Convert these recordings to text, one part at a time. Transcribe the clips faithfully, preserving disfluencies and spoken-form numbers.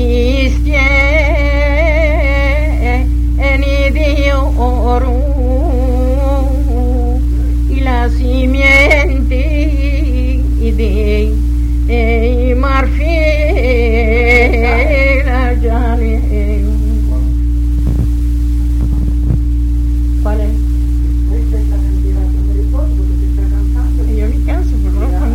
cristiani de oro y la simiente de eh, marfil allane. ¿Cuál es? Io mi canso, però non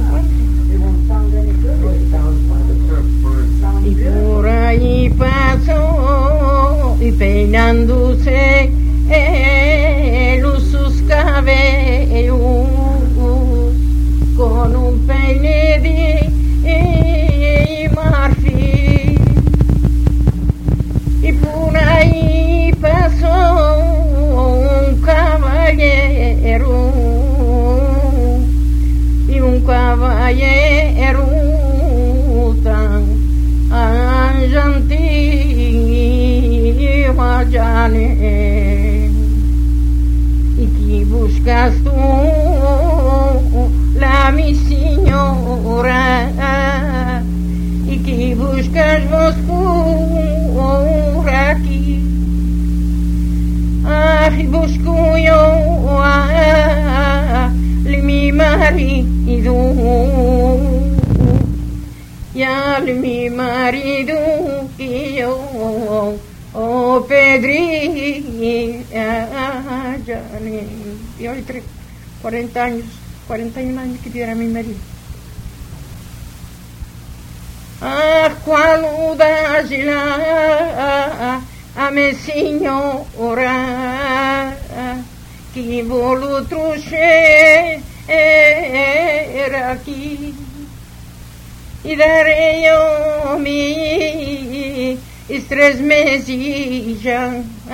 y por ahí pasó y peinándose eh, sus cabellos con un peine de eh, marfil. Y por ahí pasó un caballero y un caballero tan gentil allane. Y que buscas tú, la mi señora, y que buscas vos por aquí. Ay, busco yo a mi marido, y a mi marido que yo oh pedrí allane. Y hoy tres, cuarenta años, cuarenta y un años que tiene mi marido. Ah, quando dás lá a minha senhora que vou trouxer aqui e darei eu me três meses já,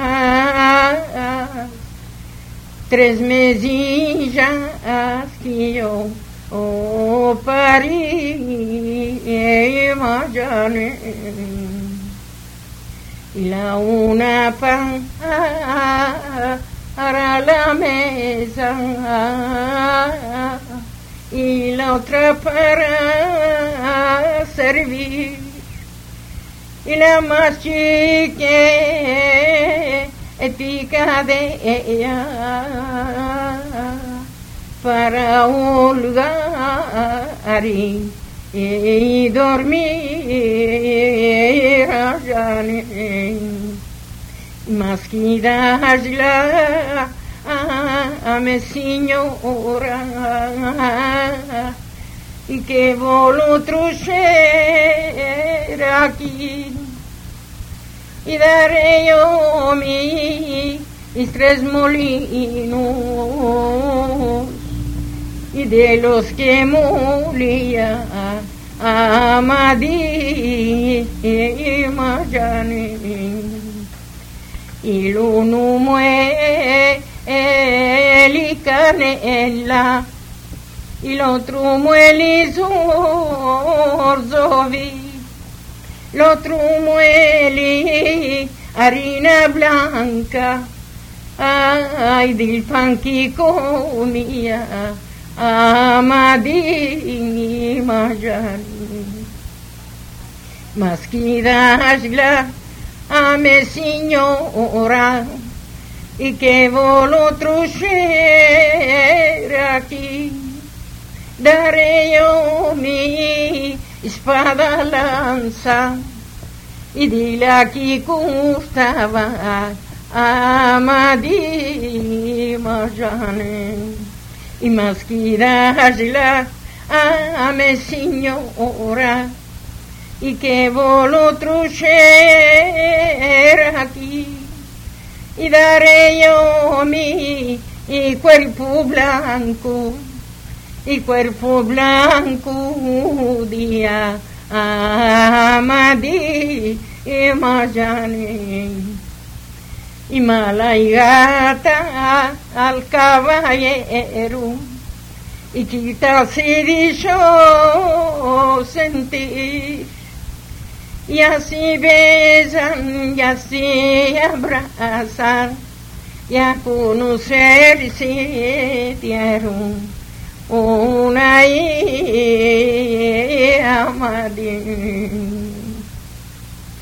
três meses já que eu oh pari imagine y la una pan para la mesa y la otra para servir y la más chica pica de ella para un lugar y dormir allane. Mas que darla a mi señora y que volo trouxer aquí y daré yo mis tres molinos y de los que molía a Madrid y Mayane. Y l'uno muele canela y l'altro muele zorzovi, l'altro muele harina blanca, ay del pan que comía a Madrid y Mayane. Mas que dasla a mi señora y que volo trouxer aquí, daré yo mi espada lanza y dile aquí costaba a Madrid Mayane. Y más que dasla a mi señora y que volo trouxer aquí y daré yo mi y cuerpo blanco y cuerpo blanco día a Madrid y Mayane. Y mala y gata al caballero y quitarse dicho sentir. Y así besan, y así abrazan, y a conocerse dieron una hija.